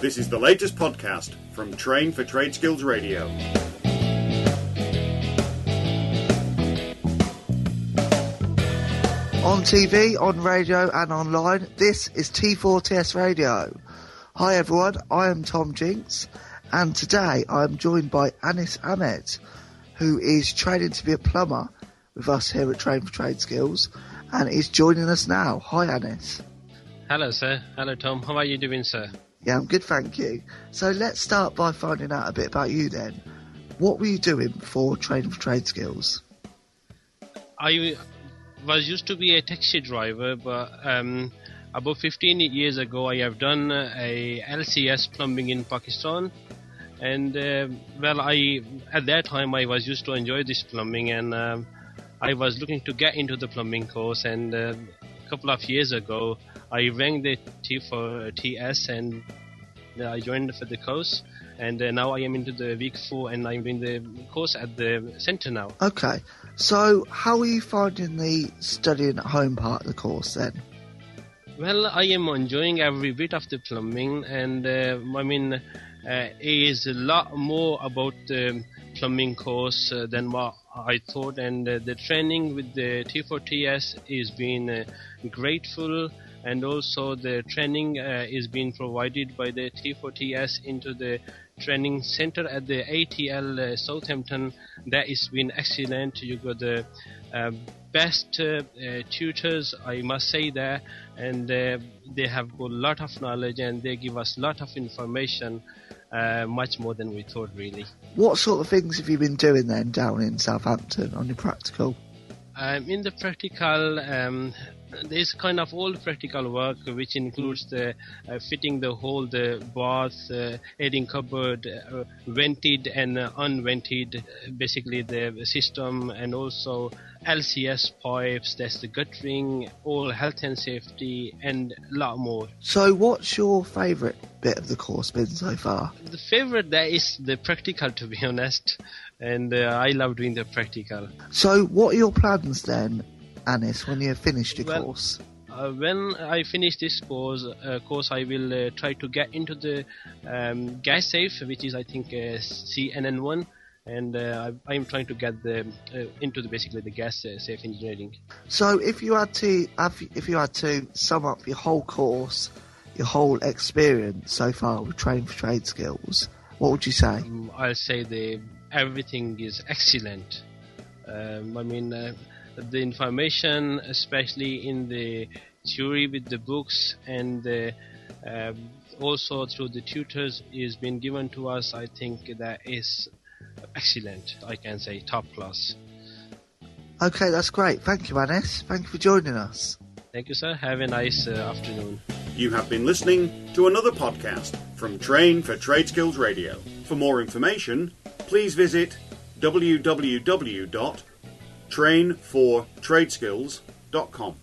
This is the latest podcast from Train for Trade Skills Radio. On TV, on radio and online, this is T4TS Radio. Hi everyone, I am Tom Jinks, and today I am joined by Anis Ahmed, who is training to be a plumber with us here at Train for Trade Skills, and is joining us now. Hi Anis. Hello sir, hello Tom, how are you doing sir? Yeah, I'm good, thank you. So let's start by finding out a bit about you then. What were you doing before Training for Trade Skills? I was used to be a taxi driver, but about 15 years ago I have done a LCS plumbing in Pakistan. And at that time I was used to enjoy this plumbing, and I was looking to get into the plumbing course, and a couple of years ago I rang the T4TS and I joined for the course, and now I am into the week 4 and I'm doing the course at the centre now. Okay, so how are you finding the studying at home part of the course then? Well, I am enjoying every bit of the plumbing, and it is a lot more about the plumbing course than what I thought, and the training with the T4TS is being grateful, and also the training is being provided by the T4TS into the training center at the ATL Southampton. That has been excellent. You got the best tutors, I must say that, and they have got a lot of knowledge and they give us a lot of information, much more than we thought really. What sort of things have you been doing then down in Southampton on your practical? In the practical, there's kind of all practical work, which includes the fitting the whole the bath, aiding cupboard, vented and unvented, basically the system, and also LCS pipes, that's the guttering, all health and safety, and a lot more. So what's your favourite bit of the course been so far? The favourite there is the practical, to be honest, and I love doing the practical. So what are your plans then, Anis, when you've finished your course? When I finish this course, I will try to get into the gas safe, which is I think CNN1, and I'm trying to get into basically the gas safe engineering. So if you had to sum up your whole course, your whole experience so far with Train for Trade Skills, what would you say? I'll say everything is excellent. The information, especially in the theory with the books, and also through the tutors, is been given to us. I think that is excellent. I can say top class. Okay, that's great. Thank you, Anis. Thank you for joining us. Thank you, sir. Have a nice afternoon. You have been listening to another podcast from Train for Trade Skills Radio. For more information, please visit www.trainfortradeskills.com.